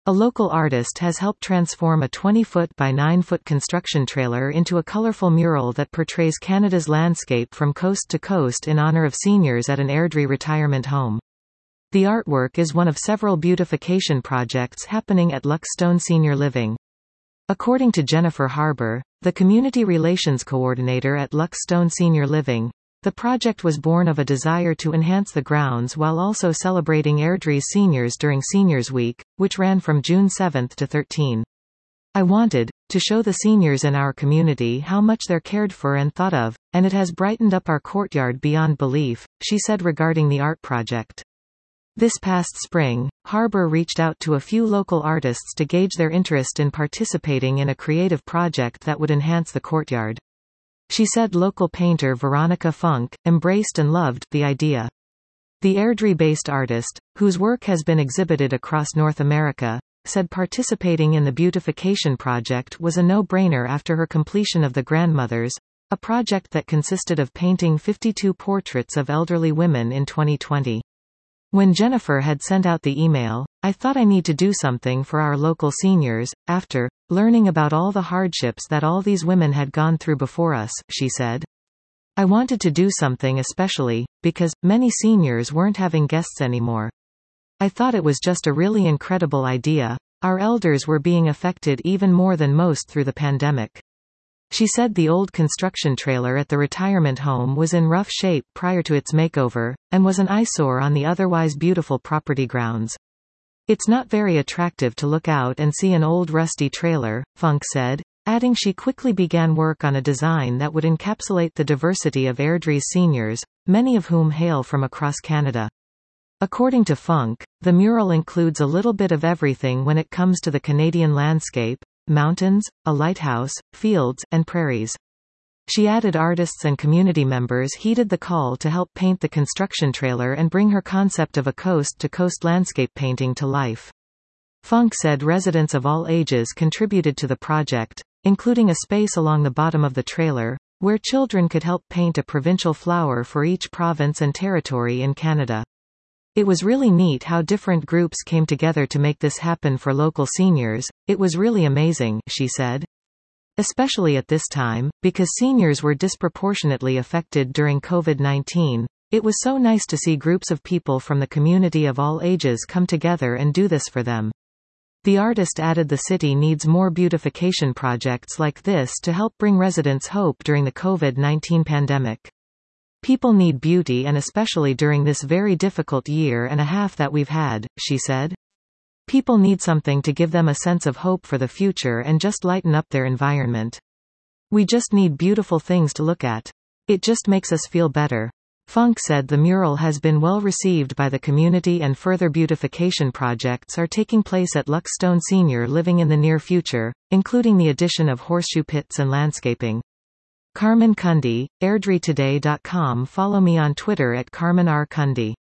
A local artist has helped transform a 20-foot by 9-foot construction trailer into a colorful mural that portrays Canada's landscape from coast to coast in honor of seniors at an Airdrie retirement home. The artwork is one of several beautification projects happening at Luckstone Senior Living. According to Jennifer Harbour, the Community Relations Coordinator at Luckstone Senior Living, the project was born of a desire to enhance the grounds while also celebrating Airdrie's seniors during Seniors Week, which ran from June 7 to 13. I wanted to show the seniors in our community how much they're cared for and thought of, and it has brightened up our courtyard beyond belief, she said regarding the art project. This past spring, Harbour reached out to a few local artists to gauge their interest in participating in a creative project that would enhance the courtyard. She said local painter Veronica Funk embraced and loved the idea. The Airdrie-based artist, whose work has been exhibited across North America, said participating in the beautification project was a no-brainer after her completion of The Grandmothers, a project that consisted of painting 52 portraits of elderly women in 2020. When Jennifer had sent out the email, I thought I need to do something for our local seniors, after learning about all the hardships that all these women had gone through before us, she said. I wanted to do something especially, because many seniors weren't having guests anymore. I thought it was just a really incredible idea. Our elders were being affected even more than most through the pandemic. She said the old construction trailer at the retirement home was in rough shape prior to its makeover, and was an eyesore on the otherwise beautiful property grounds. It's not very attractive to look out and see an old rusty trailer, Funk said, adding she quickly began work on a design that would encapsulate the diversity of Airdrie's seniors, many of whom hail from across Canada. According to Funk, the mural includes a little bit of everything when it comes to the Canadian landscape: mountains, a lighthouse, fields, and prairies. She added artists and community members heeded the call to help paint the construction trailer and bring her concept of a coast-to-coast landscape painting to life. Funk said residents of all ages contributed to the project, including a space along the bottom of the trailer, where children could help paint a provincial flower for each province and territory in Canada. It was really neat how different groups came together to make this happen for local seniors. It was really amazing, she said. Especially at this time, because seniors were disproportionately affected during COVID-19, it was so nice to see groups of people from the community of all ages come together and do this for them. The artist added the city needs more beautification projects like this to help bring residents hope during the COVID-19 pandemic. People need beauty, and especially during this very difficult year and a half that we've had, she said. People need something to give them a sense of hope for the future and just lighten up their environment. We just need beautiful things to look at. It just makes us feel better. Funk said the mural has been well received by the community and further beautification projects are taking place at Luckstone Senior Living in the near future, including the addition of horseshoe pits and landscaping. Carmen Cundy, AirdrieToday.com. Follow me on Twitter at Carmen R. Cundy.